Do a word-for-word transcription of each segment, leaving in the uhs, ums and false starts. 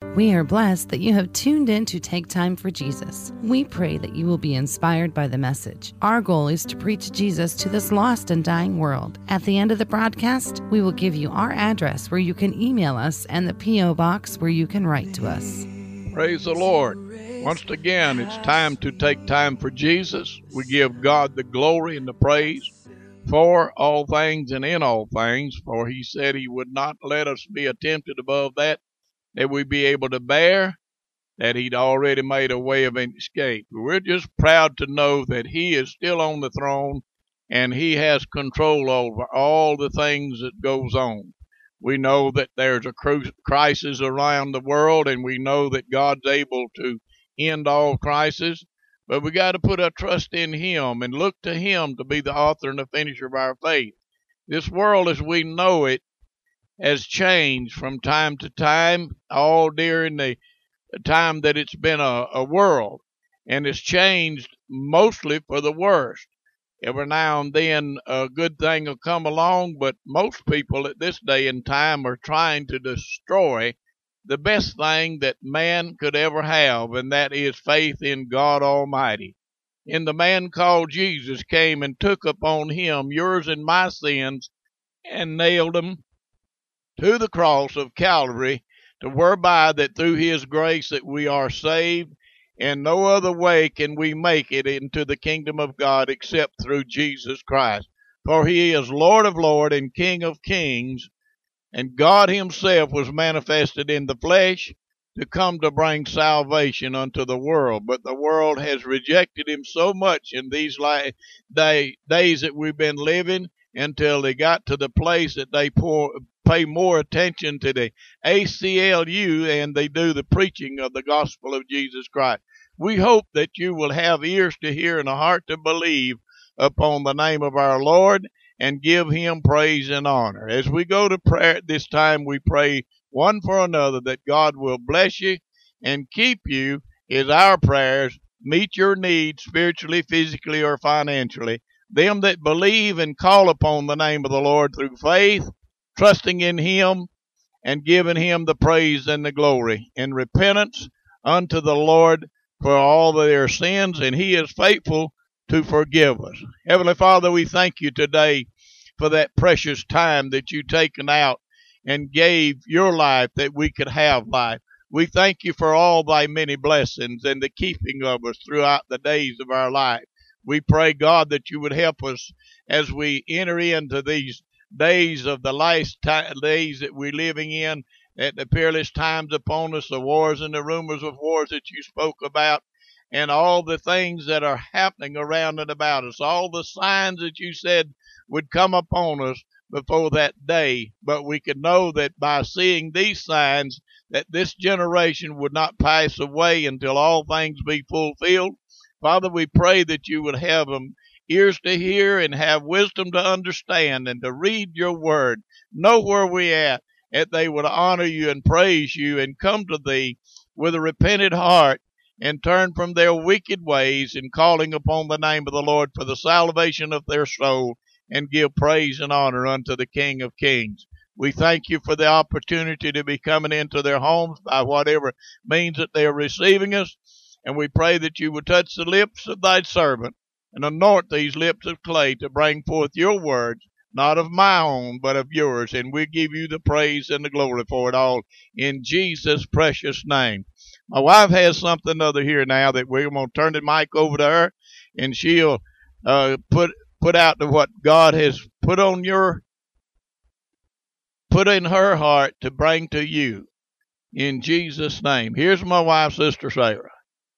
We are blessed that you have tuned in to Take Time for Jesus. We pray that you will be inspired by the message. Our goal is to preach Jesus to this lost and dying world. At the end of the broadcast, we will give you our address where you can email us and the P O box where you can write to us. Praise the Lord. Once again, it's time to take time for Jesus. We give God the glory and the praise for all things and in all things, for he said he would not let us be tempted above that, that we be able to bear, that he'd already made a way of escape. We're just proud to know that he is still on the throne and he has control over all the things that goes on. We know that there's a crisis around the world, and we know that God's able to end all crises, but we got to put our trust in him and look to him to be the author and the finisher of our faith. This world as we know it has changed from time to time, all during the time that it's been a, a world, and it's changed mostly for the worst. Every now and then a good thing will come along, but most people at this day and time are trying to destroy the best thing that man could ever have, and that is faith in God Almighty. And the man called Jesus came and took upon him yours and my sins and nailed them to the cross of Calvary, to whereby that through his grace that we are saved, and no other way can we make it into the kingdom of God except through Jesus Christ. For he is Lord of lords and King of kings, and God himself was manifested in the flesh to come to bring salvation unto the world. But the world has rejected him so much in these day, days that we've been living, until they got to the place that they pour, pay more attention to the A C L U and they do the preaching of the gospel of Jesus Christ. We hope that you will have ears to hear and a heart to believe upon the name of our Lord and give him praise and honor. As we go to prayer at this time, we pray one for another that God will bless you and keep you, is our prayers. Meet your needs spiritually, physically, or financially. Them that believe and call upon the name of the Lord through faith, trusting in him and giving him the praise and the glory in repentance unto the Lord for all of their sins, and he is faithful to forgive us. Heavenly Father, we thank you today for that precious time that you taken out and gave your life that we could have life. We thank you for all thy many blessings and the keeping of us throughout the days of our life. We pray, God, that you would help us as we enter into these days of the last t- days that we're living in, at the peerless times upon us, the wars and the rumors of wars that you spoke about, and all the things that are happening around and about us, all the signs that you said would come upon us before that day. But we could know that by seeing these signs, that this generation would not pass away until all things be fulfilled. Father, we pray that you would have them ears to hear and have wisdom to understand and to read your word, know where we're at, that they would honor you and praise you and come to thee with a repentant heart and turn from their wicked ways and calling upon the name of the Lord for the salvation of their soul and give praise and honor unto the King of Kings. We thank you for the opportunity to be coming into their homes by whatever means that they are receiving us. And we pray that you would touch the lips of thy servant and anoint these lips of clay to bring forth your words, not of my own, but of yours. And we give you the praise and the glory for it all in Jesus' precious name. My wife has something other here now that we're going to turn the mic over to her, and she'll uh, put put out to what God has put on your, put in her heart to bring to you in Jesus' name. Here's my wife, Sister Sarah.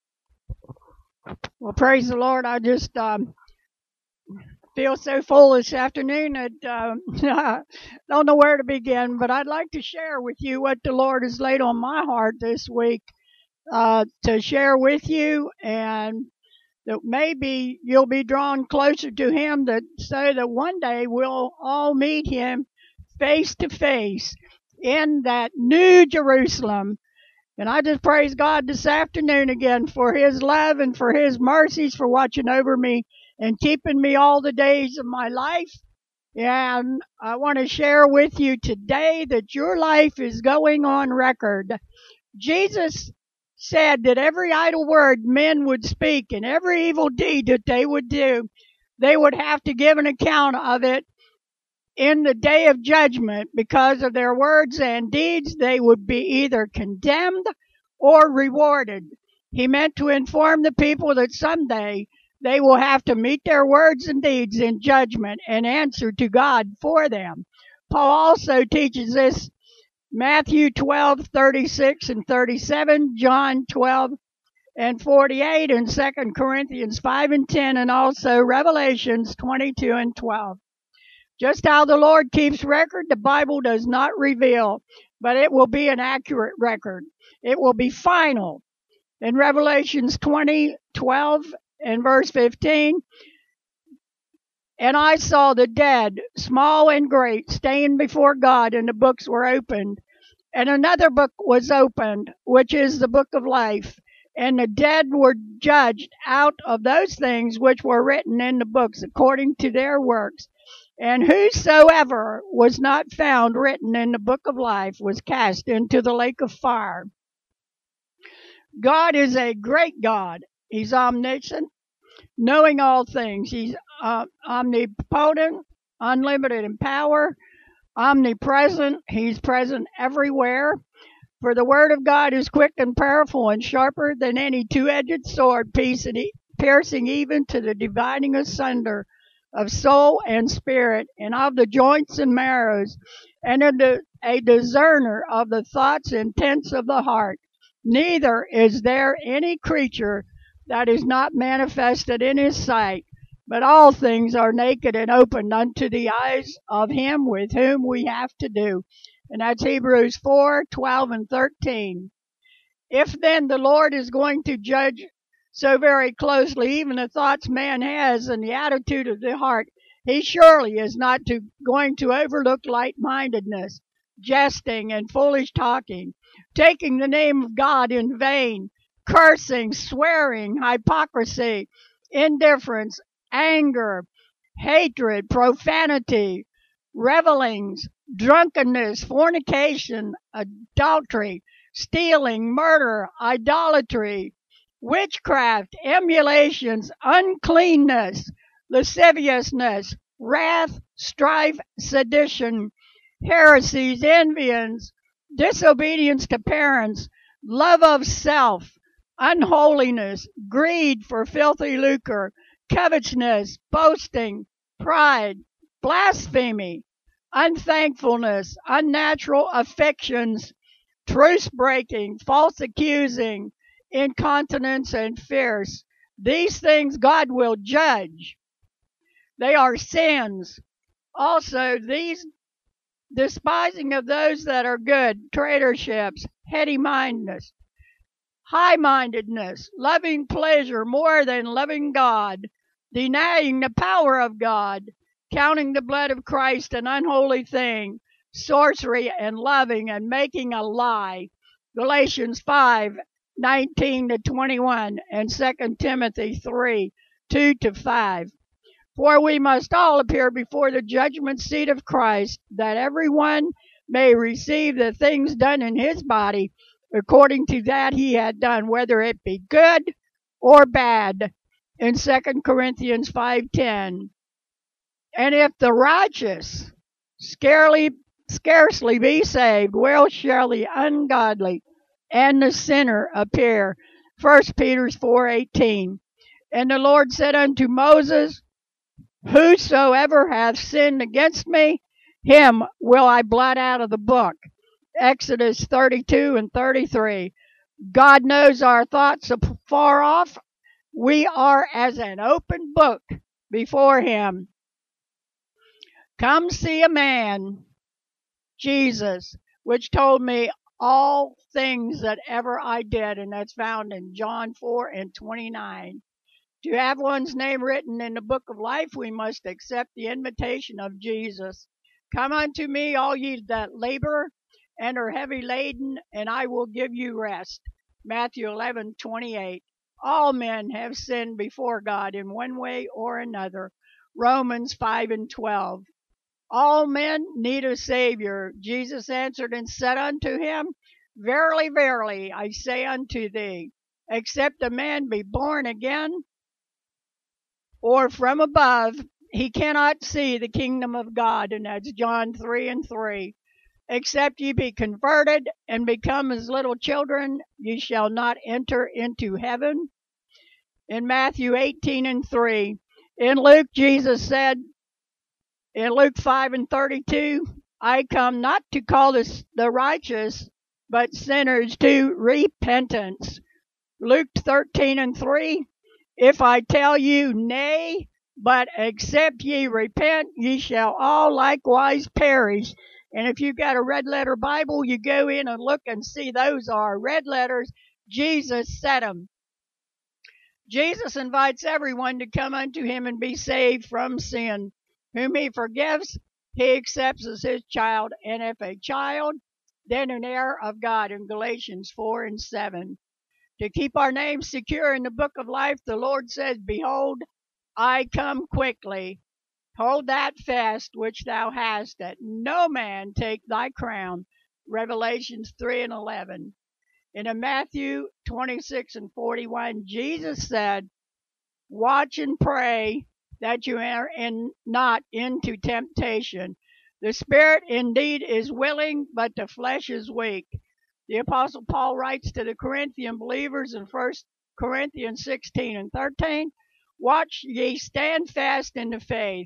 Well, praise the Lord. I just um, feel so full this afternoon that uh, I don't know where to begin, but I'd like to share with you what the Lord has laid on my heart this week uh, to share with you, and that maybe you'll be drawn closer to him, that so that one day we'll all meet him face to face in that new Jerusalem. And I just praise God this afternoon again for his love and for his mercies, for watching over me and keeping me all the days of my life. And I want to share with you today that your life is going on record. Jesus said that every idle word men would speak and every evil deed that they would do, they would have to give an account of it in the day of judgment. Because of their words and deeds, they would be either condemned or rewarded. He meant to inform the people that someday they will have to meet their words and deeds in judgment and answer to God for them. Paul also teaches this: Matthew twelve thirty-six and thirty-seven, John twelve and forty-eight, and Second Corinthians five and ten, and also Revelations twenty-two and twelve. Just how the Lord keeps record, the Bible does not reveal, but it will be an accurate record. It will be final. In Revelations twenty, twelve and verse fifteen, and I saw the dead, small and great, stand before God, and the books were opened. And another book was opened, which is the book of life. And the dead were judged out of those things which were written in the books according to their works. And whosoever was not found written in the book of life was cast into the lake of fire. God is a great God. He's omniscient, knowing all things. He's uh, omnipotent, unlimited in power, omnipresent. He's present everywhere. For the word of God is quick and powerful and sharper than any two-edged sword, piercing even to the dividing asunder of soul and spirit, and of the joints and marrows, and a discerner of the thoughts and intents of the heart. Neither is there any creature that is not manifested in his sight, but all things are naked and opened unto the eyes of him with whom we have to do. And that's Hebrews four, twelve, and thirteen. If then the Lord is going to judge so very closely even the thoughts man has and the attitude of the heart, he surely is not to, going to overlook light-mindedness, jesting, and foolish talking, taking the name of God in vain, cursing, swearing, hypocrisy, indifference, anger, hatred, profanity, revelings, drunkenness, fornication, adultery, stealing, murder, idolatry, witchcraft, emulations, uncleanness, lasciviousness, wrath, strife, sedition, heresies, envyings, disobedience to parents, love of self, unholiness, greed for filthy lucre, covetousness, boasting, pride, blasphemy, unthankfulness, unnatural affections, truce-breaking, false accusing, incontinence, and fierce. These things God will judge. They are sins. Also, these despising of those that are good, traitorships, heady-mindedness, high-mindedness, loving pleasure more than loving God, denying the power of God, counting the blood of Christ an unholy thing, sorcery and loving and making a lie. Galatians five, nineteen to twenty-one, and Second Timothy three, two to five. For we must all appear before the judgment seat of Christ, that everyone may receive the things done in his body according to that he had done, whether it be good or bad, in Second Corinthians five ten. And if the righteous scarcely, scarcely be saved, well shall the ungodly and the sinner appear. First Peter four eighteen. And the Lord said unto Moses, whosoever hath sinned against me, him will I blot out of the book. Exodus thirty-two and thirty-three. God knows our thoughts afar off. We are as an open book before him. Come see a man, Jesus, which told me all things that ever I did, and that's found in John four and twenty-nine. To have one's name written in the book of life, we must accept the invitation of Jesus. Come unto me, all ye that labor and are heavy laden, and I will give you rest. Matthew eleven twenty-eight. All men have sinned before God in one way or another. Romans five and twelve. All men need a Savior. Jesus answered and said unto him, Verily, verily, I say unto thee, except a man be born again, or from above, he cannot see the kingdom of God. And that's John three and three. Except ye be converted and become as little children, ye shall not enter into heaven. In Matthew eighteen and three. In Luke, Jesus said, in Luke five and thirty-two, I come not to call the, the righteous, but sinners to repentance. Luke thirteen and three, if I tell you nay, but except ye repent, ye shall all likewise perish. And if you've got a red letter Bible, you go in and look and see those are red letters. Jesus said them. Jesus invites everyone to come unto him and be saved from sin. Whom he forgives, he accepts as his child, and if a child, then an heir of God, in Galatians four and seven. To keep our names secure in the book of life, the Lord says, behold, I come quickly. Hold that fast which thou hast, that no man take thy crown. Revelations three and eleven. And in Matthew twenty-six and forty-one, Jesus said, watch and pray that you enter in, not into temptation. The spirit indeed is willing, but the flesh is weak. The Apostle Paul writes to the Corinthian believers in First Corinthians sixteen and thirteen, watch ye stand fast in the faith.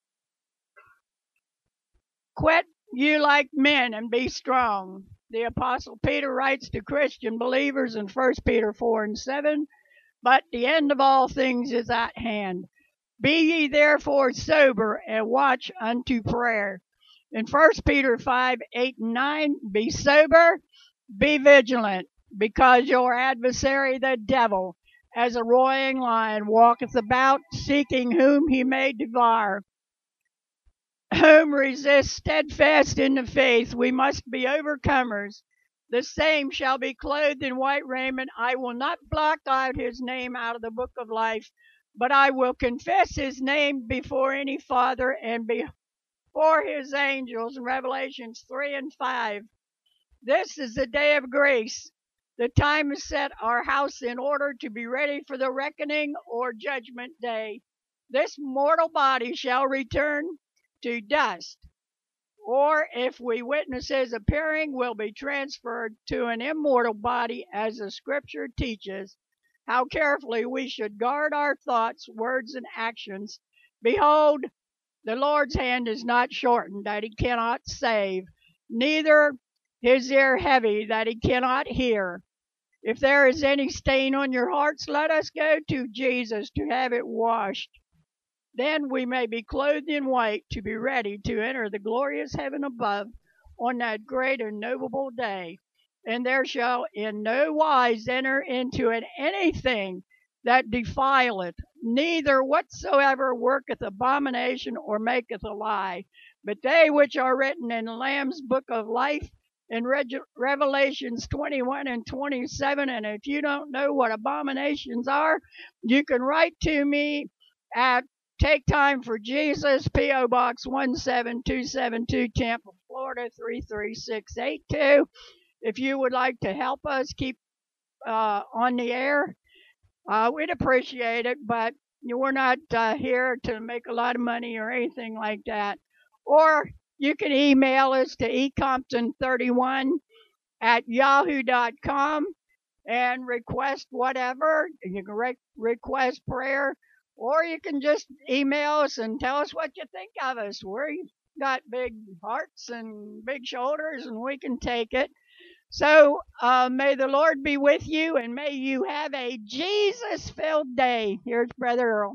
Quit you like men and be strong. The Apostle Peter writes to Christian believers in First Peter four and seven, but the end of all things is at hand. Be ye therefore sober and watch unto prayer. In First Peter five, eight and nine, be sober, be vigilant, because your adversary the devil, as a roaring lion, walketh about, seeking whom he may devour. Whom resist steadfast in the faith, we must be overcomers. The same shall be clothed in white raiment. I will not blot out his name out of the book of life, but I will confess his name before any father and before his angels. In Revelations three and five. This is the day of grace. The time is set our house in order to be ready for the reckoning or judgment day. This mortal body shall return to dust, or if we witness his appearing, will be transferred to an immortal body, as the scripture teaches. How carefully we should guard our thoughts, words, and actions. Behold, the Lord's hand is not shortened that he cannot save, neither his ear heavy that he cannot hear. If there is any stain on your hearts, let us go to Jesus to have it washed. Then we may be clothed in white, to be ready to enter the glorious heaven above on that great and noble day. And there shall in no wise enter into it anything that defileth, neither whatsoever worketh abomination or maketh a lie, but they which are written in the Lamb's book of life. In Revelations twenty-one and twenty-seven. And if you don't know what abominations are, you can write to me at Take Time for Jesus, P O Box one seven two seven two, Tampa, Florida three three six eight two. If you would like to help us keep uh, on the air, uh, we'd appreciate it, but we're not uh, here to make a lot of money or anything like that. Or you can email us to e compton thirty-one at yahoo dot com and request whatever. You can re- request prayer, or you can just email us and tell us what you think of us. We've got big hearts and big shoulders, and we can take it. So uh, may the Lord be with you, and may you have a Jesus-filled day. Here's Brother Earl.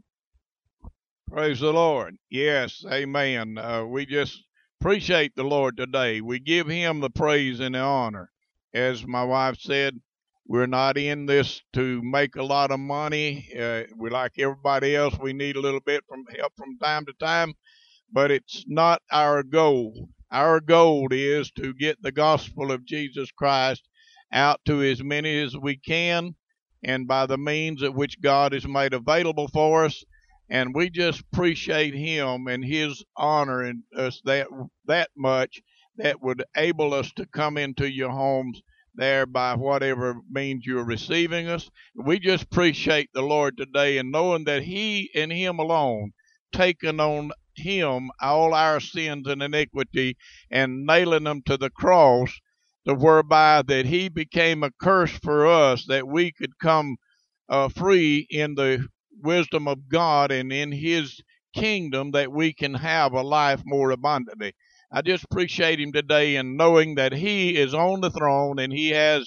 Praise the Lord. Yes, amen. Uh, we just appreciate the Lord today. We give him the praise and the honor. As my wife said, we're not in this to make a lot of money. Uh, we like everybody else. We need a little bit from help from time to time, but it's not our goal. Our goal is to get the gospel of Jesus Christ out to as many as we can, and by the means at which God has made available for us. And we just appreciate him and his honor in us that that much, that would able us to come into your homes there by whatever means you're receiving us. We just appreciate the Lord today and knowing that He and Him alone taken on Him all our sins and iniquity and nailing them to the cross, to whereby that He became a curse for us, that we could come uh, free in the wisdom of God and in His kingdom, that we can have a life more abundantly. I just appreciate Him today and knowing that He is on the throne and He has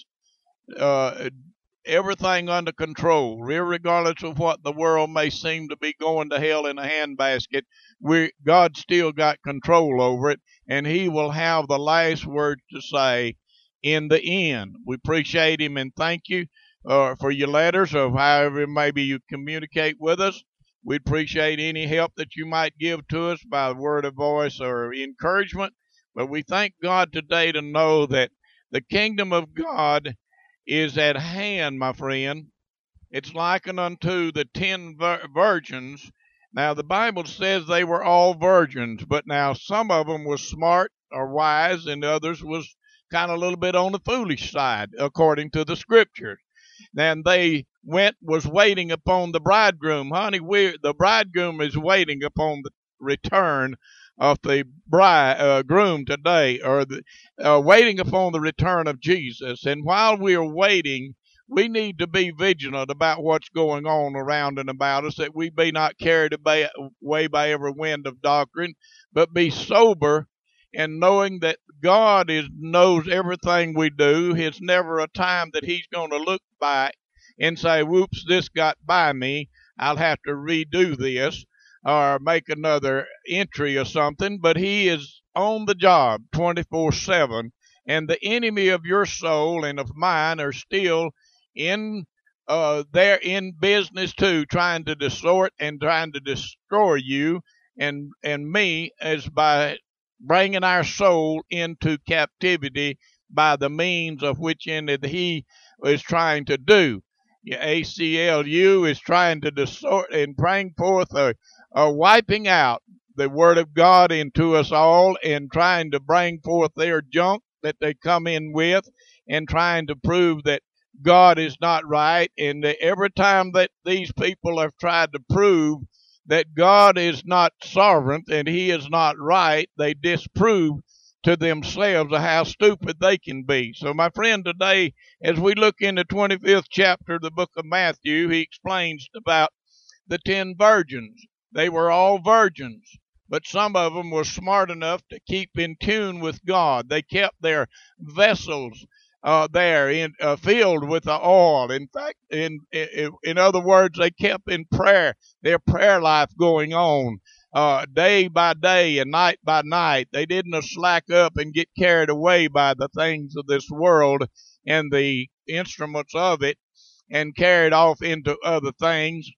uh, everything under control, regardless of what the world may seem to be going to hell in a handbasket. We God still got control over it, and He will have the last word to say in the end. We appreciate Him and thank you uh, for your letters, or however maybe you communicate with us. We'd appreciate any help that you might give to us by word of voice or encouragement. But we thank God today to know that the kingdom of God is at hand, my friend. It's likened unto the ten vir- virgins. Now, the Bible says they were all virgins, but now some of them was smart or wise, and others was kind of a little bit on the foolish side, according to the scriptures. And they went, was waiting upon the bridegroom. Honey, we the bridegroom is waiting upon the return of the bride uh, groom today, or the, uh, waiting upon the return of Jesus. And while we are waiting, we need to be vigilant about what's going on around and about us, that we be not carried away by every wind of doctrine, but be sober and knowing that God is knows everything we do. It's never a time that He's going to look back and say, whoops, this got by me, I'll have to redo this or make another entry or something. But He is on the job twenty-four seven, and the enemy of your soul and of mine are still in uh, they're in business too, trying to distort and trying to destroy you and and me, as by bringing our soul into captivity by the means of which in it He is trying to do. A C L U is trying to distort and bring forth a, a wiping out the Word of God into us all, and trying to bring forth their junk that they come in with, and trying to prove that God is not right. And every time that these people have tried to prove that God is not sovereign and He is not right, they disprove to themselves of how stupid they can be. So, my friend, today, as we look in the twenty-fifth chapter of the book of Matthew, he explains about the ten virgins. They were all virgins, but some of them were smart enough to keep in tune with God. They kept their vessels Uh, there in uh, filled with the oil. In fact, in, in in other words, they kept in prayer, their prayer life going on uh, day by day and night by night. They didn't slack up and get carried away by the things of this world and the instruments of it, and carried off into other things.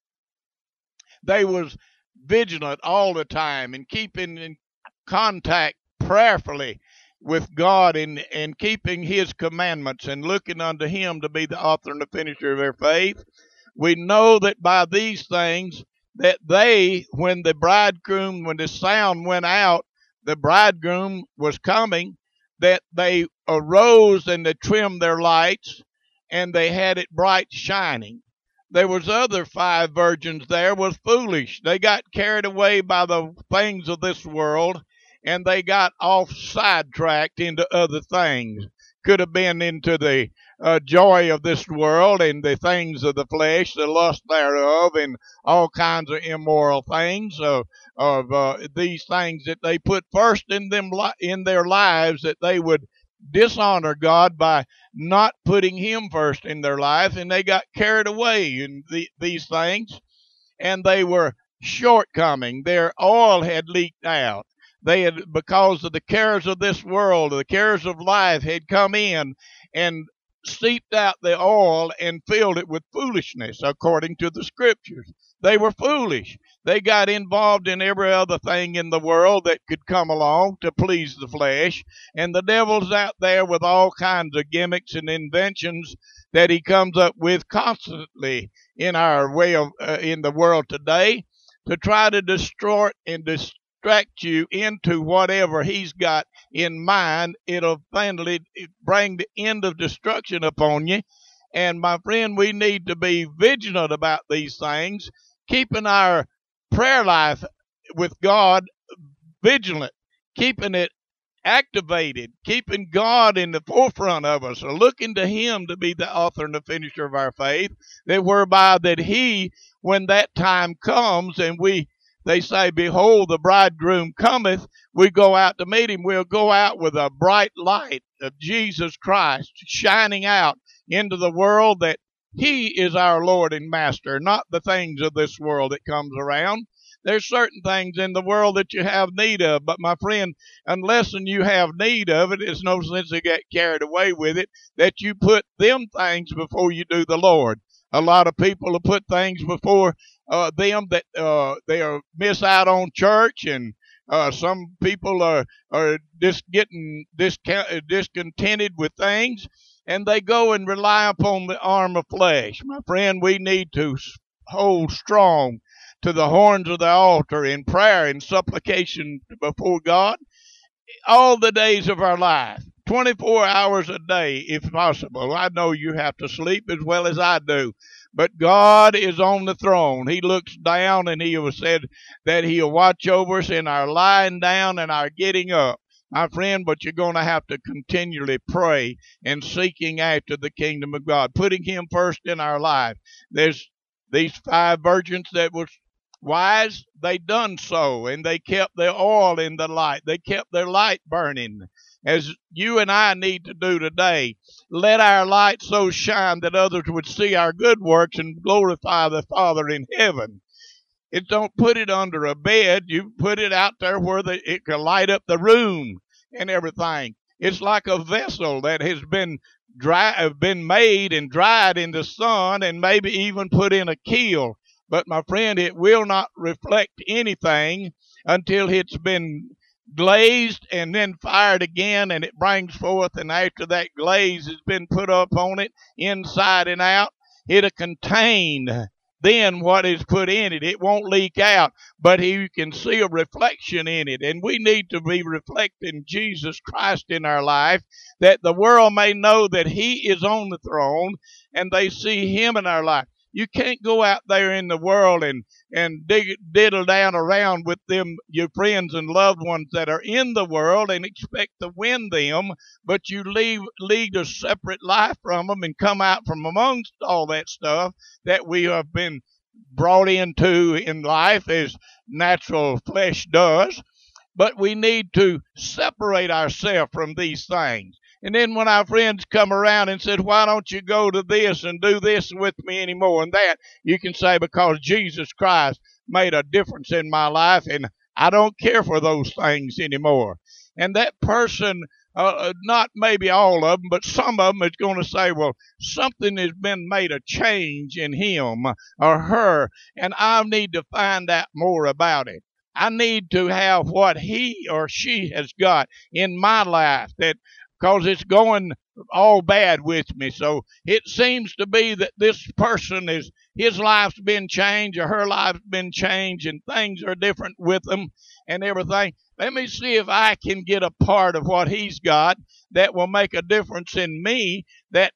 They was vigilant all the time and keeping in contact prayerfully with God, and, and keeping His commandments and looking unto Him to be the author and the finisher of their faith. We know that by these things that they, when the bridegroom, when the sound went out, the bridegroom was coming, that they arose and they trimmed their lights, and they had it bright shining. There was other five virgins there was foolish. They got carried away by the things of this world, and they got off sidetracked into other things. Could have been into the uh, joy of this world and the things of the flesh, the lust thereof, and all kinds of immoral things of, of uh, these things that they put first in them in their lives, that they would dishonor God by not putting Him first in their life, and they got carried away in the, these things, and they were shortcoming. Their oil had leaked out. They had, because of the cares of this world, the cares of life had come in and seeped out the oil and filled it with foolishness, according to the scriptures. They were foolish. They got involved in every other thing in the world that could come along to please the flesh. And the devil's out there with all kinds of gimmicks and inventions that he comes up with constantly in our way of uh, in the world today, to try to distort and distort distract you into whatever he's got in mind. It'll finally bring the end of destruction upon you. And my friend, we need to be vigilant about these things, keeping our prayer life with God vigilant, keeping it activated, keeping God in the forefront of us, or looking to him to be the author and the finisher of our faith, that whereby that he, when that time comes and we, they say, behold, the bridegroom cometh, we go out to meet him. We'll go out with a bright light of Jesus Christ shining out into the world, that he is our Lord and Master, not the things of this world that comes around. There's certain things in the world that you have need of, but my friend, unless you have need of it, it's no sense to get carried away with it, that you put them things before you do the Lord. A lot of people will put things before uh, them that uh, they are miss out on church, and uh, some people are are just getting discount, discontented with things, and they go and rely upon the arm of flesh. My friend, we need to hold strong to the horns of the altar in prayer and supplication before God all the days of our life, twenty-four hours a day if possible. I know you have to sleep as well as I do, but God is on the throne. He looks down, and he has said that he'll watch over us in our lying down and our getting up. My friend, but you're going to have to continually pray and seeking after the kingdom of God, putting him first in our life. There's these five virgins that was wise, they done so, and they kept their oil in the light. They kept their light burning, as you and I need to do today. Let our light so shine that others would see our good works and glorify the Father in heaven. It don't put it under a bed. You put it out there where the, it can light up the room and everything. It's like a vessel that has been dry, been made and dried in the sun, and maybe even put in a kiln. But, my friend, it will not reflect anything until it's been glazed and then fired again, and it brings forth, and after that glaze has been put up on it, inside and out, it'll contain then what is put in it. It won't leak out, but you can see a reflection in it. And we need to be reflecting Jesus Christ in our life, that the world may know that he is on the throne, and they see him in our life. You can't go out there in the world and, and dig, diddle down around with them, your friends and loved ones that are in the world, and expect to win them, but you leave, lead a separate life from them and come out from amongst all that stuff that we have been brought into in life as natural flesh does. But we need to separate ourselves from these things. And then when our friends come around and said, why don't you go to this and do this with me anymore and that, you can say, because Jesus Christ made a difference in my life, and I don't care for those things anymore. And that person, uh, not maybe all of them, but some of them is going to say, well, something has been made a change in him or her, and I need to find out more about it. I need to have what he or she has got in my life, that because it's going all bad with me. So it seems to be that this person is, his life's been changed or her life's been changed, and things are different with them and everything. Let me see if I can get a part of what he's got that will make a difference in me, that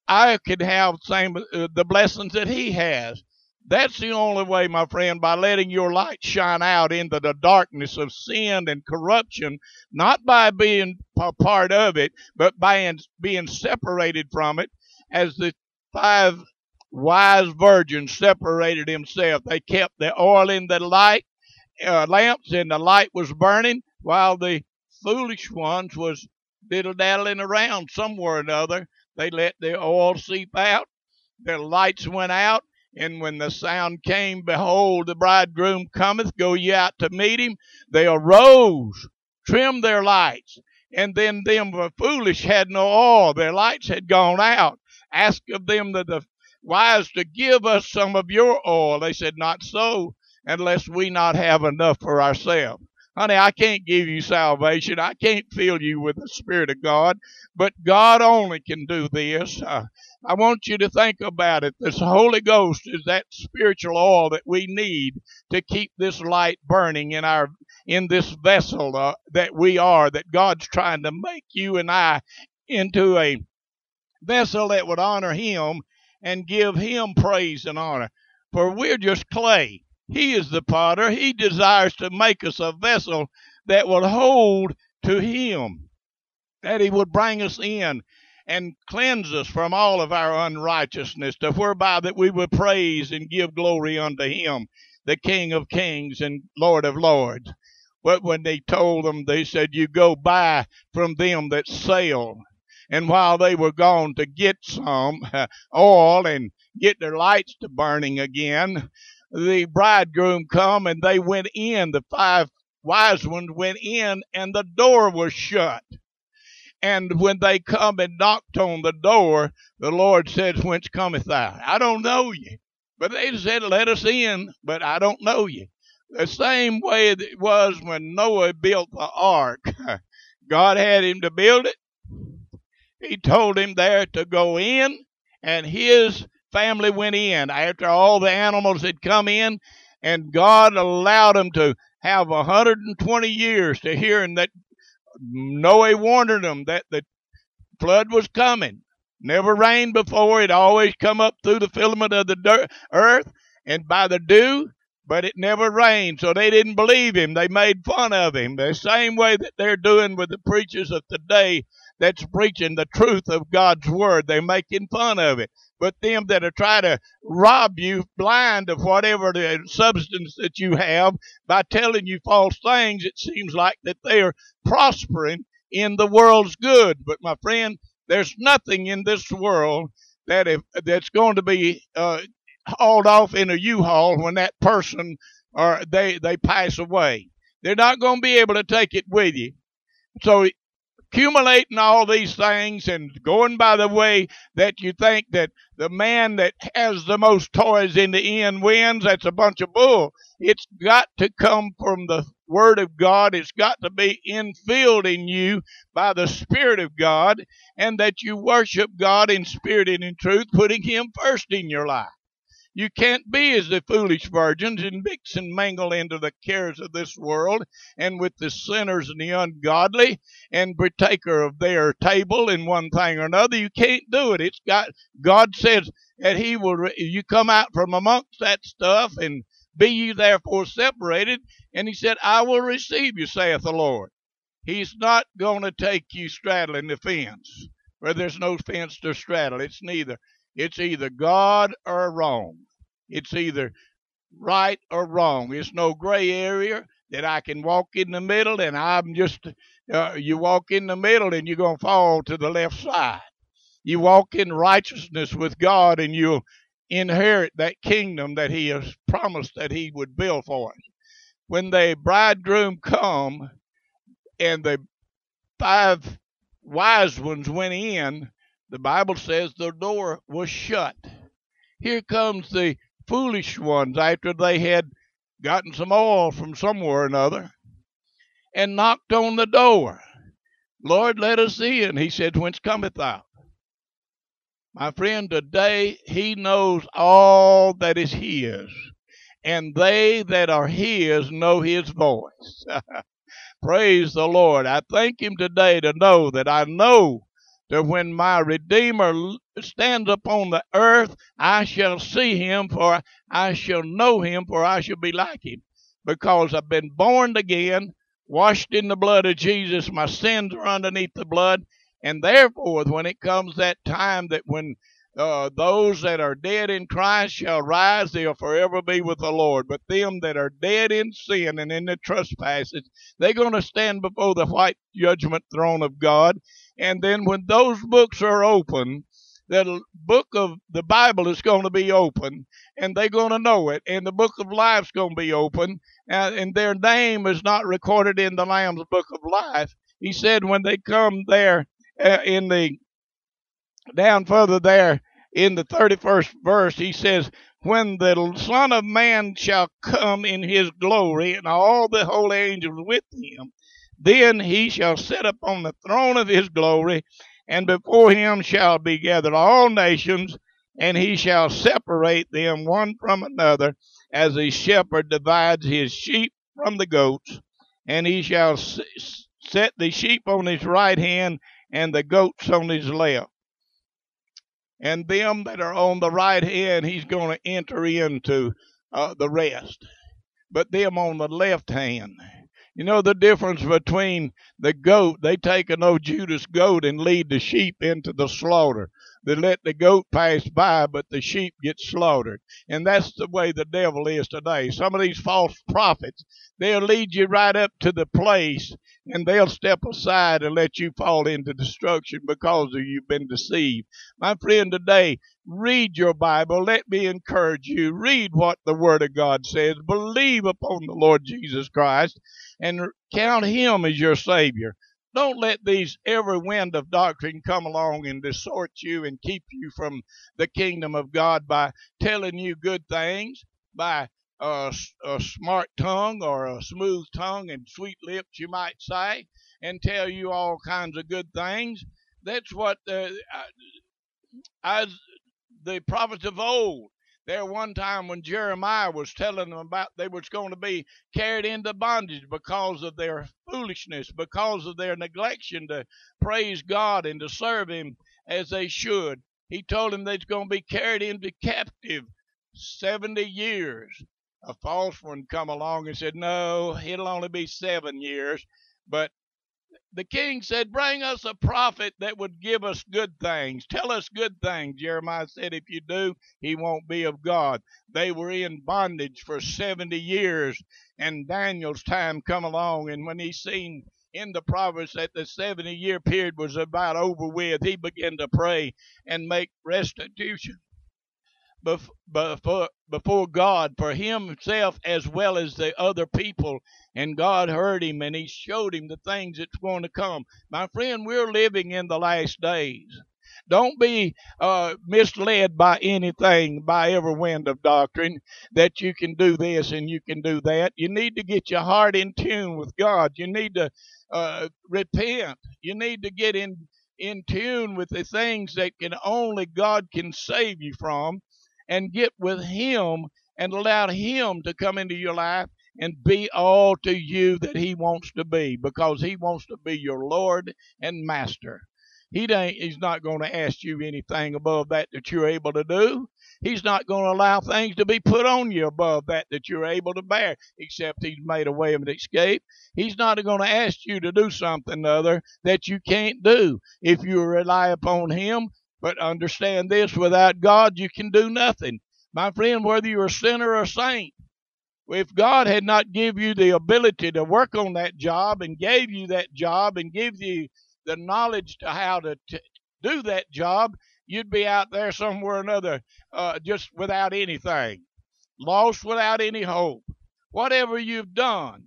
I could have same uh, the blessings that he has. That's the only way, my friend, by letting your light shine out into the darkness of sin and corruption, not by being a part of it, but by being separated from it, as the five wise virgins separated themselves. They kept the oil in the light uh, lamps, and the light was burning, while the foolish ones was diddle-daddling around somewhere or another. They let their oil seep out, their lights went out, and when the sound came, behold, the bridegroom cometh, go ye out to meet him. They arose, trimmed their lights, and then them were foolish had no oil. Their lights had gone out. Ask of them that the wise to give us some of your oil. They said, not so, unless we not have enough for ourselves. Honey, I can't give you salvation. I can't fill you with the Spirit of God, but God only can do this. Uh, I want you to think about it. This Holy Ghost is that spiritual oil that we need to keep this light burning in our in this vessel uh, that we are, that God's trying to make you and I into a vessel that would honor Him and give Him praise and honor. For we're just clay. He is the potter. He desires to make us a vessel that will hold to Him, that He would bring us in and cleanse us from all of our unrighteousness, to whereby that we would praise and give glory unto Him, the King of kings and Lord of lords. But when they told them, they said, you go buy from them that sell. And while they were gone to get some uh, oil and get their lights to burning again, the bridegroom come and they went in. The five wise ones went in and the door was shut. And when they come and knocked on the door, the Lord said, whence cometh thou? I don't know you. But they said, let us in, but I don't know you. The same way it was when Noah built the ark. God had him to build it. He told him there to go in, and his family went in after all the animals had come in, and God allowed them to have one hundred twenty years to hear, and that Noah warned them that the flood was coming. Never rained before. It always come up through the filament of the dirt, earth and by the dew, but it never rained. So they didn't believe him. They made fun of him. The same way that they're doing with the preachers of today that's preaching the truth of God's word. They're making fun of it. But them that are trying to rob you blind of whatever the substance that you have by telling you false things, it seems like that they are prospering in the world's good. But my friend, there's nothing in this world that if, that's going to be uh, hauled off in a U-Haul when that person or they, they pass away. They're not going to be able to take it with you. So accumulating all these things and going by the way that you think that the man that has the most toys in the end wins, that's a bunch of bull. It's got to come from the Word of God. It's got to be infilled in you by the Spirit of God, and that you worship God in spirit and in truth, putting Him first in your life. You can't be as the foolish virgins and mix and mingle into the cares of this world and with the sinners and the ungodly and partaker of their table in one thing or another. You can't do it. It's got, God says that He will, you come out from amongst that stuff and be you therefore separated. And He said, I will receive you, saith the Lord. He's not going to take you straddling the fence, where there's no fence to straddle. It's neither. It's either God or wrong. It's either right or wrong. It's no gray area that I can walk in the middle and I'm just, uh, you walk in the middle and you're going to fall to the left side. You walk in righteousness with God and you'll inherit that kingdom that He has promised that He would build for us. When the bridegroom come and the five wise ones went in, the Bible says the door was shut. Here comes the foolish ones after they had gotten some oil from somewhere or another and knocked on the door. Lord, let us in. He said, whence cometh thou? My friend, today He knows all that is His, and they that are His know His voice. Praise the Lord. I thank Him today to know that I know that when my Redeemer stands upon the earth, I shall see Him, for I shall know Him, for I shall be like Him. Because I've been born again, washed in the blood of Jesus, my sins are underneath the blood, and therefore when it comes that time that when uh, those that are dead in Christ shall rise, they'll forever be with the Lord. But them that are dead in sin and in their trespasses, they're going to stand before the white judgment throne of God. And then when those books are open, the book of the Bible is going to be open, and they're going to know it. And the book of life is going to be open, and, and their name is not recorded in the Lamb's book of life. He said when they come there uh, in the, down further there in the thirty-first verse, he says, when the Son of Man shall come in his glory, and all the holy angels with him, then he shall sit upon the throne of his glory, and before him shall be gathered all nations, and he shall separate them one from another, as a shepherd divides his sheep from the goats. And he shall set the sheep on his right hand, and the goats on his left. And them that are on the right hand, he's going to enter into uh, the rest. But them on the left hand, you know the difference between the goat, they take an old Judas goat and lead the sheep into the slaughter. They let the goat pass by, but the sheep get slaughtered. And that's the way the devil is today. Some of these false prophets, they'll lead you right up to the place, and they'll step aside and let you fall into destruction because of you've been deceived. My friend, today, read your Bible. Let me encourage you. Read what the Word of God says. Believe upon the Lord Jesus Christ and count Him as your Savior. Don't let these every wind of doctrine come along and distort you and keep you from the kingdom of God by telling you good things, by a, a smart tongue or a smooth tongue and sweet lips, you might say, and tell you all kinds of good things. That's what the, as the prophets of old, there one time when Jeremiah was telling them about they was going to be carried into bondage because of their foolishness, because of their neglection to praise God and to serve Him as they should. He told them they's going to be carried into captive seventy years. A false one come along and said, no, it'll only be seven years. But the king said, bring us a prophet that would give us good things. Tell us good things. Jeremiah said, if you do, he won't be of God. They were in bondage for seventy years, and Daniel's time come along, and when he seen in the prophets that the seventy-year period was about over with, he began to pray and make restitution before, before God for himself as well as the other people. And God heard him, and He showed him the things that's going to come. My friend, we're living in the last days. Don't be uh, misled by anything, by every wind of doctrine, that you can do this and you can do that. You need to get your heart in tune with God. You need to uh, repent. You need to get in, in tune with the things that can only God can save you from, and get with Him and allow Him to come into your life and be all to you that He wants to be, because He wants to be your Lord and Master. He ain't, he's not going to ask you anything above that that you're able to do. He's not going to allow things to be put on you above that that you're able to bear, except He's made a way of escape. He's not going to ask you to do something other that you can't do if you rely upon Him. But understand this, without God you can do nothing. My friend, whether you're a sinner or a saint, if God had not given you the ability to work on that job and gave you that job and give you the knowledge to how to t- do that job, you'd be out there somewhere or another uh, just without anything, lost without any hope. Whatever you've done,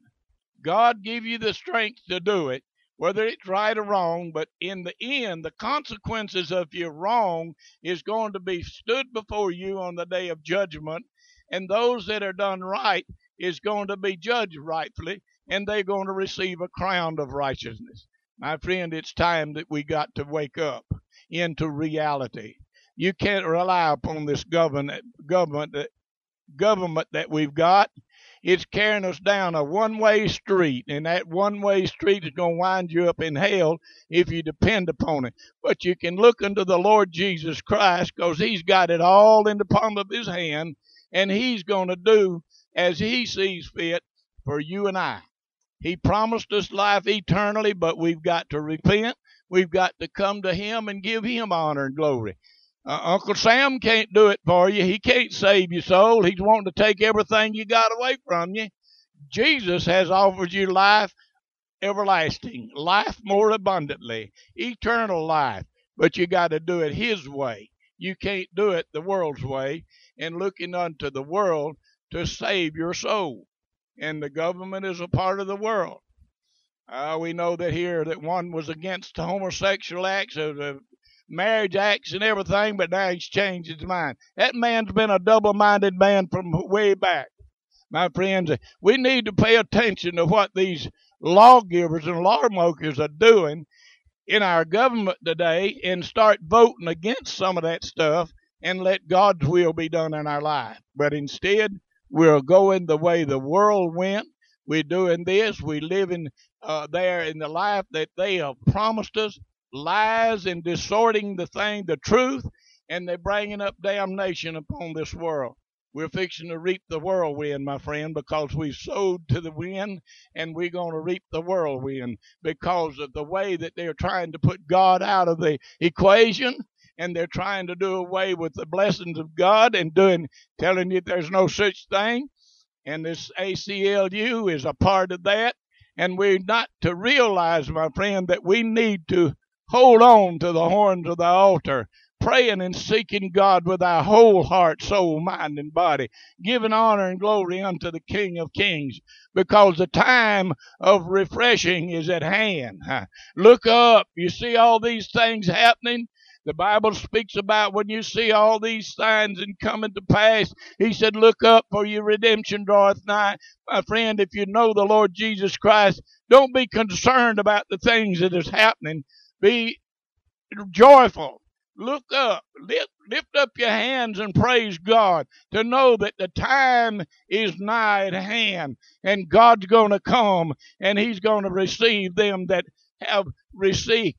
God give you the strength to do it, whether it's right or wrong. But in the end, the consequences of your wrong is going to be stood before you on the day of judgment, and those that are done right is going to be judged rightfully, and they're going to receive a crown of righteousness. My friend, it's time that we got to wake up into reality. You can't rely upon this government government government that we've got. It's carrying us down a one-way street, and that one-way street is going to wind you up in hell if you depend upon it. But you can look unto the Lord Jesus Christ, because He's got it all in the palm of His hand, and He's going to do as He sees fit for you and I. He promised us life eternally, but we've got to repent. We've got to come to Him and give Him honor and glory. Uh, Uncle Sam can't do it for you. He can't save your soul. He's wanting to take everything you got away from you. Jesus has offered you life everlasting, life more abundantly, eternal life. But you got to do it His way. You can't do it the world's way and looking unto the world to save your soul. And the government is a part of the world. Uh, we know that here that one was against homosexual acts. Uh, marriage acts and everything, but now he's changed his mind. That man's been a double-minded man from way back. My friends, we need to pay attention to what these lawgivers and lawmakers are doing in our government today and start voting against some of that stuff and let God's will be done in our life. But instead, we're going the way the world went. We're doing this. We're living uh, there in the life that they have promised us, lies and distorting the thing, the truth, and they're bringing up damnation upon this world. We're fixing to reap the whirlwind, my friend, because we sowed to the wind, and we're going to reap the whirlwind because of the way that they're trying to put God out of the equation, and they're trying to do away with the blessings of God and doing, telling you there's no such thing. And this A C L U is a part of that. And we're not to realize, my friend, that we need to hold on to the horns of the altar, praying and seeking God with our whole heart, soul, mind, and body, giving honor and glory unto the King of Kings, because the time of refreshing is at hand. Look up. You see all these things happening? The Bible speaks about when you see all these signs and coming to pass, he said, look up, for your redemption draweth nigh. My friend, if you know the Lord Jesus Christ, don't be concerned about the things that is happening. Be joyful. Look up. Lift, lift up your hands and praise God to know that the time is nigh at hand, and God's going to come, and he's going to receive them that have received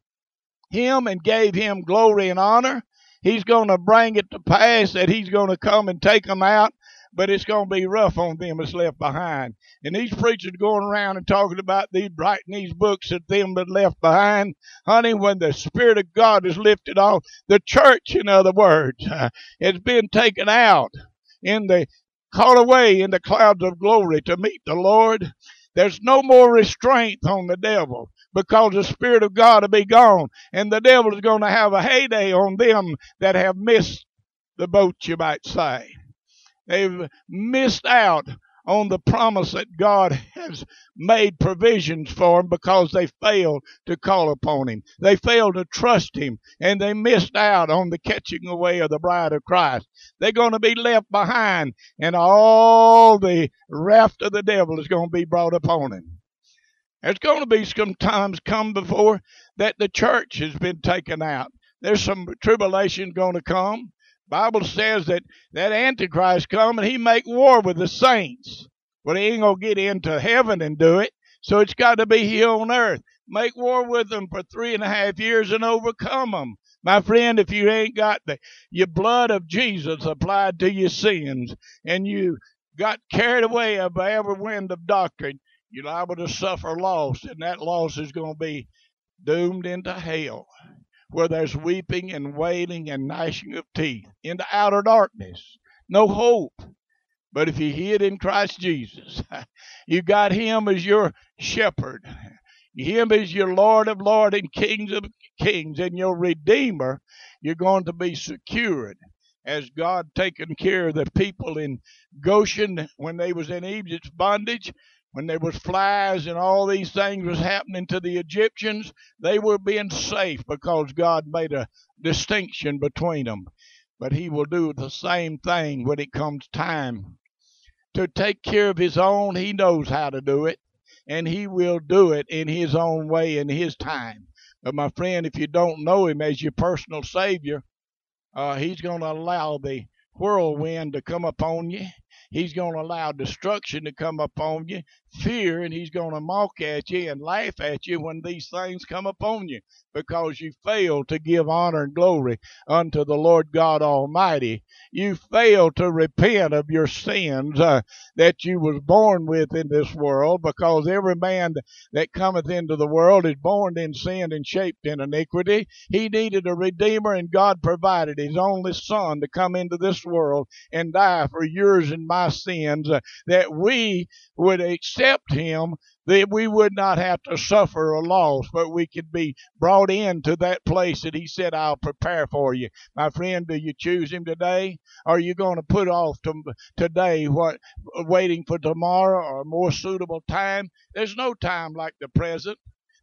him and gave him glory and honor. He's going to bring it to pass that he's going to come and take them out, but it's going to be rough on them that's left behind. And these preachers going around and talking about these, writing these books of them that left behind. Honey, when the Spirit of God is lifted off, the church, in other words, uh, has been taken out in the, caught away in the clouds of glory to meet the Lord. There's no more restraint on the devil, because the Spirit of God will be gone, and the devil is going to have a heyday on them that have missed the boat, you might say. They've missed out on the promise that God has made provisions for them because they failed to call upon him. They failed to trust him, and they missed out on the catching away of the bride of Christ. They're going to be left behind, and all the wrath of the devil is going to be brought upon him. There's going to be some times come before that the church has been taken out. There's some tribulation going to come. Bible says that that Antichrist come and he make war with the saints. Well, he ain't going to get into heaven and do it, so it's got to be here on earth. Make war with them for three and a half years and overcome them. My friend, if you ain't got the your blood of Jesus applied to your sins, and you got carried away by every wind of doctrine, you're liable to suffer loss, and that loss is going to be doomed into hell, where there's weeping and wailing and gnashing of teeth, into outer darkness. No hope. But if you hid in Christ Jesus, you got him as your shepherd, him as your Lord of lords and Kings of kings, and your Redeemer, you're going to be secured. As God taken care of the people in Goshen when they was in Egypt's bondage, when there was flies and all these things was happening to the Egyptians, they were being safe because God made a distinction between them. But he will do the same thing when it comes time to take care of his own. He knows how to do it, and he will do it in his own way in his time. But my friend, if you don't know him as your personal Savior, uh, he's going to allow the whirlwind to come upon you. He's going to allow destruction to come upon you, fear, and he's going to mock at you and laugh at you when these things come upon you, because you fail to give honor and glory unto the Lord God Almighty. You fail to repent of your sins uh, that you was born with in this world, because every man that cometh into the world is born in sin and shaped in iniquity. He needed a Redeemer, and God provided his only Son to come into this world and die for yours and my sins, uh, that we would accept him, that we would not have to suffer a loss, but we could be brought into that place that he said, I'll prepare for you. My friend, do you choose him today? Or are you going to put off to, today what waiting for tomorrow or a more suitable time? There's no time like the present.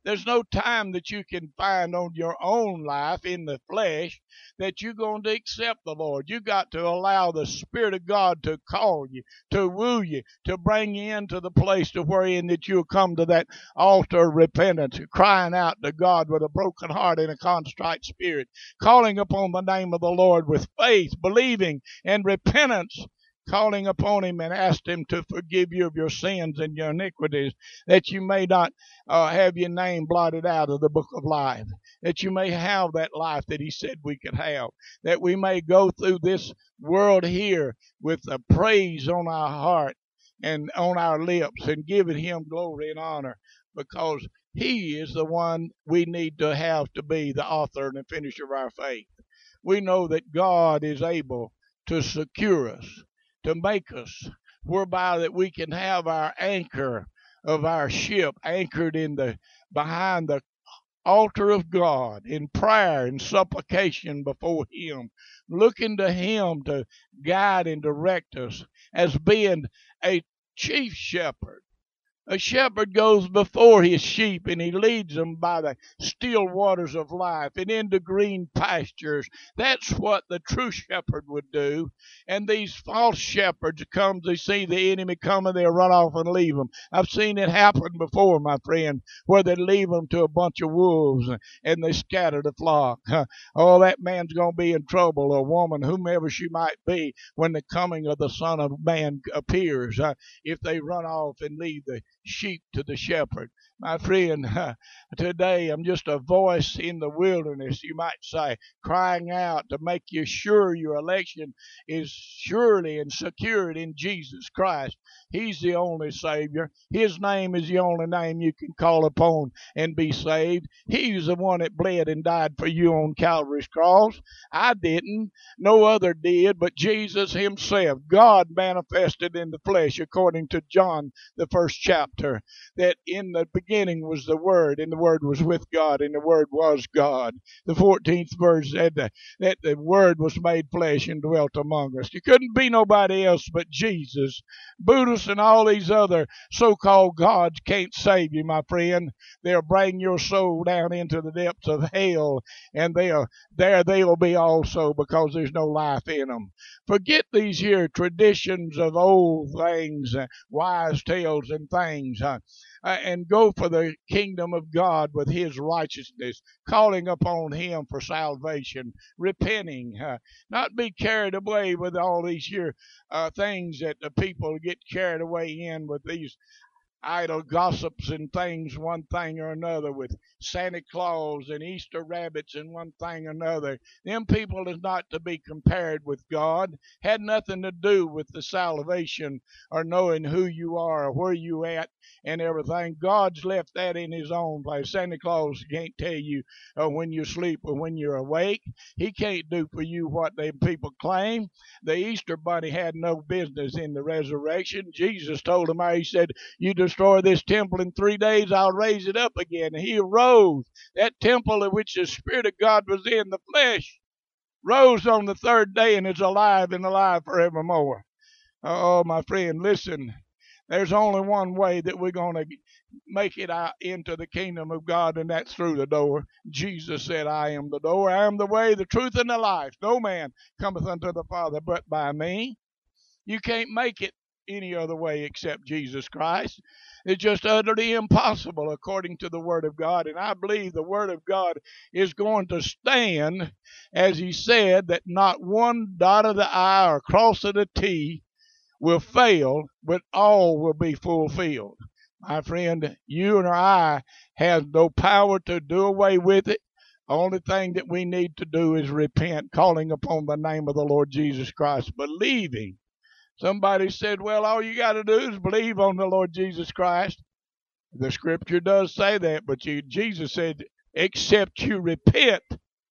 There's no time that you can find on your own life in the flesh that you're going to accept the Lord. You got to allow the Spirit of God to call you, to woo you, to bring you into the place to wherein that you'll come to that altar of repentance, crying out to God with a broken heart and a contrite spirit, calling upon the name of the Lord with faith, believing and repentance, calling upon him and ask him to forgive you of your sins and your iniquities, that you may not uh, have your name blotted out of the book of life, that you may have that life that he said we could have, that we may go through this world here with a praise on our heart and on our lips and giving him glory and honor, because he is the one we need to have to be the author and the finisher of our faith. We know that God is able to secure us, to make us whereby that we can have our anchor of our ship anchored in the behind the altar of God in prayer and supplication before him, looking to him to guide and direct us as being a chief shepherd. A shepherd goes before his sheep, and he leads them by the still waters of life and into green pastures. That's what the true shepherd would do. And these false shepherds come, they see the enemy coming, they'll run off and leave them. I've seen it happen before, my friend, where they leave them to a bunch of wolves and they scatter the flock. Oh, that man's going to be in trouble, or woman, whomever she might be, when the coming of the Son of Man appears, uh, if they run off and leave the sheep to the shepherd. My friend, uh, today I'm just a voice in the wilderness, you might say, crying out to make you sure your election is surely and secured in Jesus Christ. He's the only Savior. His name is the only name you can call upon and be saved. He's the one that bled and died for you on Calvary's cross. I didn't. No other did, but Jesus himself, God manifested in the flesh, according to John, the first chapter, that in the beginning was the Word, and the Word was with God, and the Word was God. The fourteenth verse said that, that the Word was made flesh and dwelt among us. You couldn't be nobody else but Jesus. Buddhists and all these other so-called gods can't save you, my friend. They'll bring your soul down into the depths of hell, and they'll, there they'll be also, because there's no life in them. Forget these here traditions of old things, uh, wise tales and things, uh, uh, and go for the kingdom of God with his righteousness, calling upon him for salvation, repenting, uh, not be carried away with all these here uh, things that the people get carried away in with these idle gossips and things, one thing or another, with Santa Claus and Easter rabbits and one thing or another. Them people is not to be compared with God. Had nothing to do with the salvation or knowing who you are or where you at and everything. God's left that in his own place. Santa Claus can't tell you uh, when you sleep or when you're awake. He can't do for you what them people claim. The Easter bunny had no business in the resurrection. Jesus told him, he said, you destroy this temple in three days, I'll raise it up again. And he arose. That temple in which the Spirit of God was in, the flesh, rose on the third day and is alive and alive forevermore. Oh, my friend, listen. There's only one way that we're going to make it out into the kingdom of God, and that's through the door. Jesus said, I am the door. I am the way, the truth, and the life. No man cometh unto the Father but by me. You can't make it any other way except Jesus Christ. It's just utterly impossible according to the Word of God. And I believe the Word of God is going to stand, as he said, that not one dot of the I or cross of the T will fail, but all will be fulfilled. My friend, you and I have no power to do away with it. The only thing that we need to do is repent, calling upon the name of the Lord Jesus Christ, believing. Somebody said, well, all you got to do is believe on the Lord Jesus Christ. The scripture does say that, but you, Jesus said, except you repent,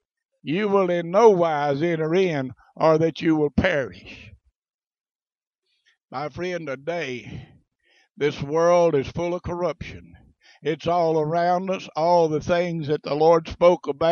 you will in no wise enter in, or that you will perish. My friend, today, this world is full of corruption. It's all around us. All the things that the Lord spoke about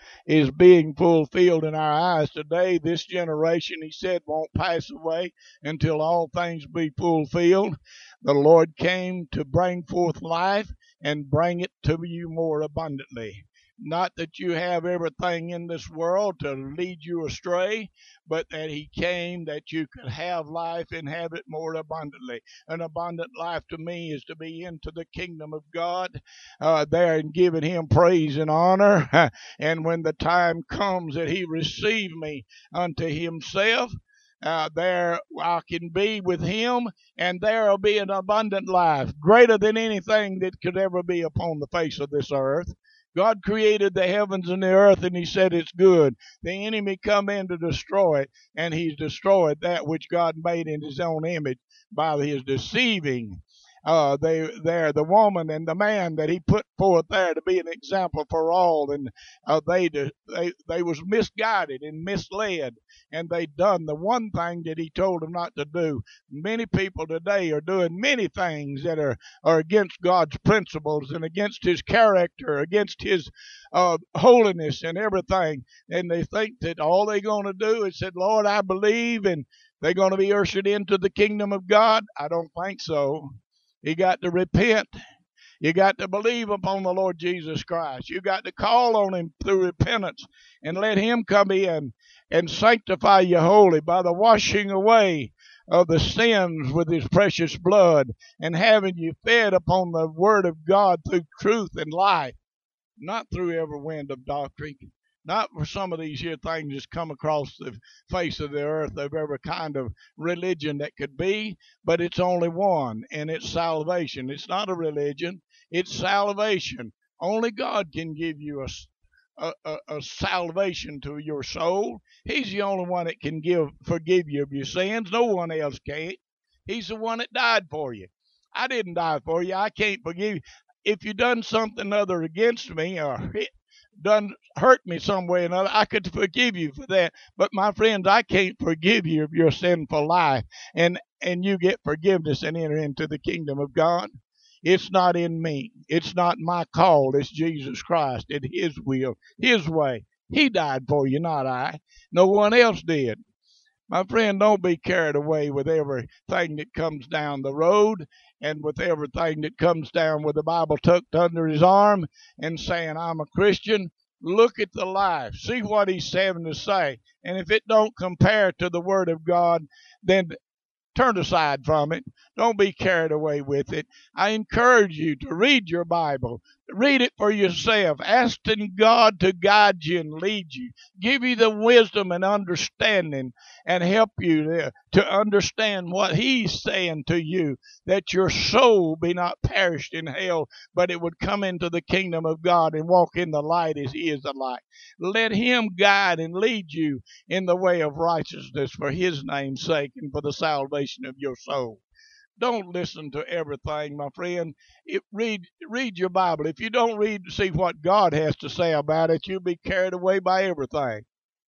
is being fulfilled in our eyes today. This generation, he said, won't pass away until all things be fulfilled. The Lord came to bring forth life and bring it to you more abundantly. Not that you have everything in this world to lead you astray, but that he came that you could have life and have it more abundantly. An abundant life to me is to be into the kingdom of God, uh, there and giving him praise and honor. And when the time comes that he receive me unto himself, Uh, there I can be with him, and there will be an abundant life, greater than anything that could ever be upon the face of this earth. God created the heavens and the earth, and he said it's good. The enemy come in to destroy it, and he's destroyed that which God made in his own image by his deceiving. Uh, they, there, the woman and the man that he put forth there to be an example for all, and uh, they, they, they was misguided and misled, and they done the one thing that he told them not to do. Many people today are doing many things that are, are against God's principles and against his character, against his uh, holiness and everything, and they think that all they're going to do is say, Lord, I believe, and they're going to be ushered into the kingdom of God. I don't think so. You got to repent. You got to believe upon the Lord Jesus Christ. You got to call on him through repentance and let him come in and sanctify you wholly by the washing away of the sins with his precious blood, and having you fed upon the word of God through truth and life, not through every wind of doctrine. Not for some of these here things just come across the face of the earth of every kind of religion that could be, but it's only one, and it's salvation. It's not a religion, it's salvation. Only God can give you a, a, a salvation to your soul. He's the only one that can give forgive you of your sins. No one else can. He's the one that died for you. I didn't die for you. I can't forgive you. If you done something other against me or hit done hurt me some way or another, I could forgive you for that. But my friends, I can't forgive you of your sinful life, and and you get forgiveness and enter into the kingdom of God. It's not in me. It's not my call. It's Jesus Christ and his will, his way. He died for you, not I. No one else did. My friend, don't be carried away with everything that comes down the road and with everything that comes down with the Bible tucked under his arm and saying, I'm a Christian. Look at the life. See what he's having to say. And if it don't compare to the Word of God, then turn aside from it. Don't be carried away with it. I encourage you to read your Bible. Read it for yourself. Asking God to guide you and lead you. Give you the wisdom and understanding and help you to, to understand what he's saying to you, that your soul be not perished in hell, but it would come into the kingdom of God and walk in the light as he is the light. Let him guide and lead you in the way of righteousness for his name's sake and for the salvation of your soul. Don't listen to everything, my friend. It, read read your Bible. If you don't read to see what God has to say about it, you'll be carried away by everything.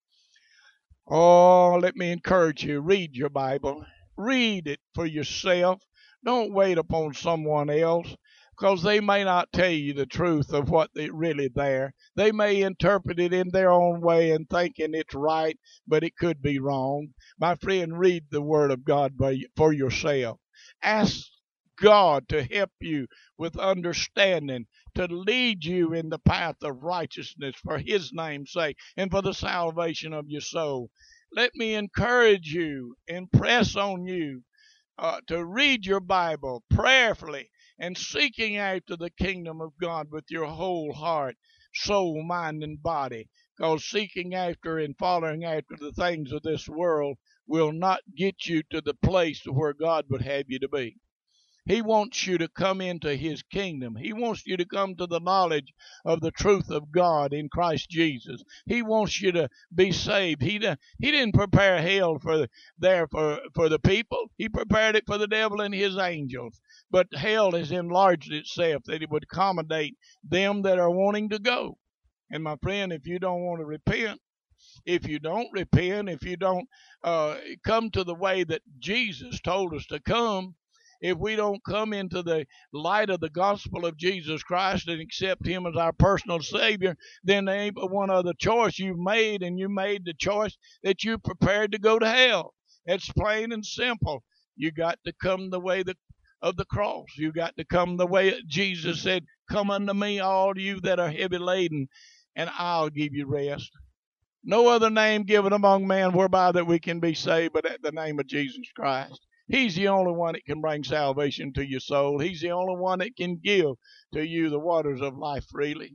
Oh, let me encourage you. Read your Bible. Read it for yourself. Don't wait upon someone else, because they may not tell you the truth of what they really there. They may interpret it in their own way and thinking it's right, but it could be wrong. My friend, read the Word of God by, for yourself. Ask God to help you with understanding, to lead you in the path of righteousness for his name's sake and for the salvation of your soul. Let me encourage you, impress on you uh, to read your Bible prayerfully and seeking after the kingdom of God with your whole heart, soul, mind, and body. Because seeking after and following after the things of this world will not get you to the place where God would have you to be. He wants you to come into his kingdom. He wants you to come to the knowledge of the truth of God in Christ Jesus. He wants you to be saved. He, he didn't prepare hell for there for, for the people. He prepared it for the devil and his angels. But hell has enlarged itself that it would accommodate them that are wanting to go. And my friend, if you don't want to repent, if you don't repent, if you don't uh, come to the way that Jesus told us to come, If we don't come into the light of the gospel of Jesus Christ and accept him as our personal Savior, then there ain't but one other choice you've made, and you made the choice that you're prepared to go to hell. It's plain and simple. You got to come the way of the cross. You got to come the way Jesus said, come unto me, all you that are heavy laden, and I'll give you rest. No other name given among men whereby that we can be saved but at the name of Jesus Christ. He's the only one that can bring salvation to your soul. He's the only one that can give to you the waters of life freely.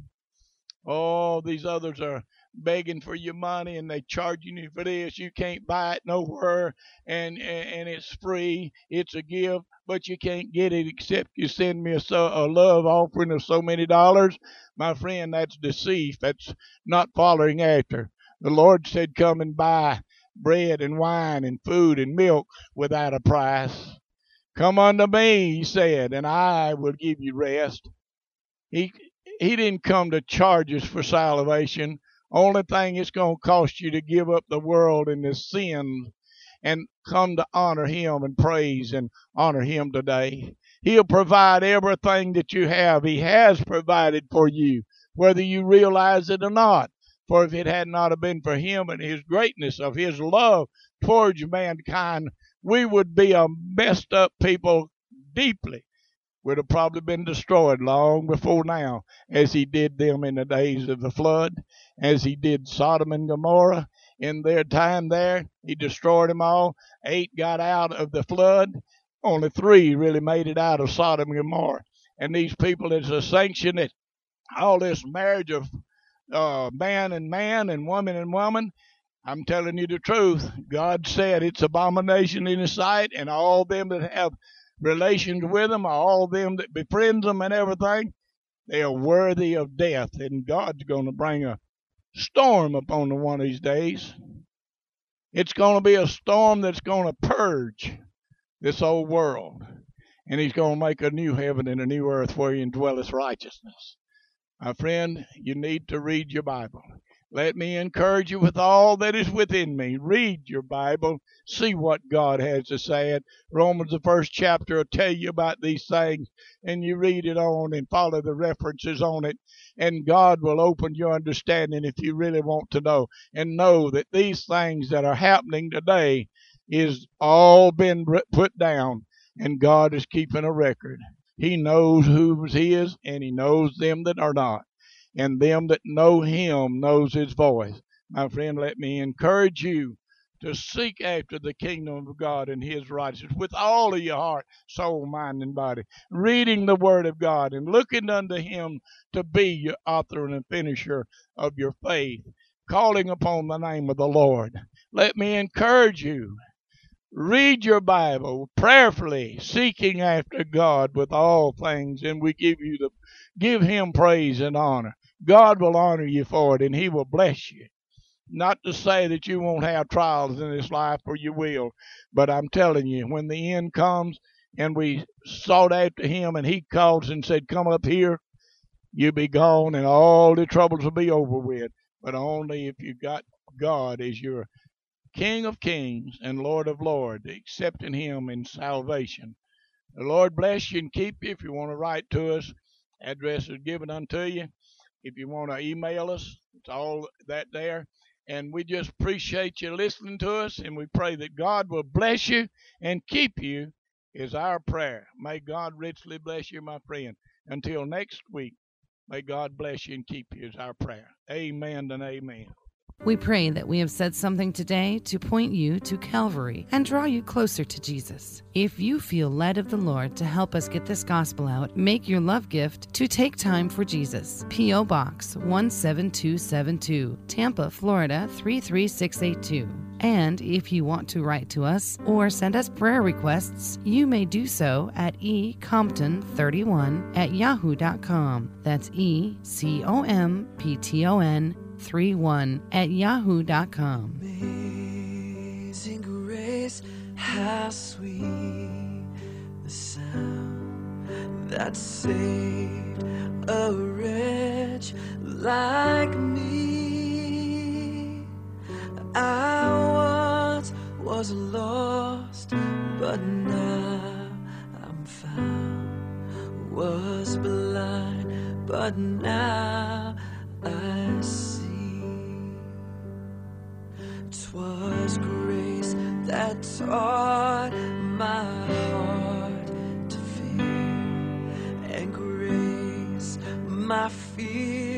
Oh, these others are begging for your money, and they charging you for this. You can't buy it nowhere, and and it's free. It's a gift, but you can't get it except you send me a, a love offering of so many dollars. My friend, that's deceit. That's not following after. The Lord said, come and buy bread and wine and food and milk without a price. Come unto me, he said, and I will give you rest. He He didn't come to charge us for salvation. Only thing it's going to cost you to give up the world and the sin and come to honor him and praise and honor him today. He'll provide everything that you have. He has provided for you, whether you realize it or not. For if it had not been for him and his greatness of his love towards mankind, we would be a messed up people deeply. Would have probably been destroyed long before now, as he did them in the days of the flood, as he did Sodom and Gomorrah in their time there. He destroyed them all. Eight got out of the flood. Only three really made it out of Sodom and Gomorrah. And these people that are sanctioning all this marriage of uh, man and man and woman and woman, I'm telling you the truth. God said it's abomination in his sight, and all them that have relations with them, all them that befriends them and everything, they are worthy of death. And God's going to bring a storm upon them one of these days. It's going to be a storm that's going to purge this old world. And he's going to make a new heaven and a new earth wherein dwelleth righteousness. My friend, you need to read your Bible. Let me encourage you with all that is within me. Read your Bible. See what God has to say. Romans, the first chapter, will tell you about these things. And you read it on and follow the references on it. And God will open your understanding if you really want to know. And know that these things that are happening today is all been put down. And God is keeping a record. He knows who's his, and he knows them that are not. And them that know him knows his voice. My friend, let me encourage you to seek after the kingdom of God and his righteousness with all of your heart, soul, mind, and body. Reading the word of God and looking unto him to be your author and finisher of your faith. Calling upon the name of the Lord. Let me encourage you. Read your Bible prayerfully, seeking after God with all things, and we give you the give him praise and honor. God will honor you for it, and he will bless you. Not to say that you won't have trials in this life, for you will, but I'm telling you, when the end comes and we sought after him and he calls and said, come up here, you'll be gone and all the troubles will be over with. But only if you got God as your King of kings and Lord of lords, accepting him in salvation. The Lord bless you and keep you. If you want to write to us, address is given unto you. If you want to email us, it's all that there. And we just appreciate you listening to us, and we pray that God will bless you and keep you is our prayer. May God richly bless you, my friend. Until next week, may God bless you and keep you is our prayer. Amen and amen. We pray that we have said something today to point you to Calvary and draw you closer to Jesus. If you feel led of the Lord to help us get this gospel out, make your love gift to Take Time for Jesus. P O. Box one seven two seven two, Tampa, Florida three three six eight two. And if you want to write to us or send us prayer requests, you may do so at e compton thirty-one at yahoo dot com. That's E C O M P T O N thirty-one at yahoo dot com. Amazing grace, how sweet the sound that saved a wretch like me. I once was lost, but now I'm but now I see. 'Twas grace that taught my heart to fear, and grace my fear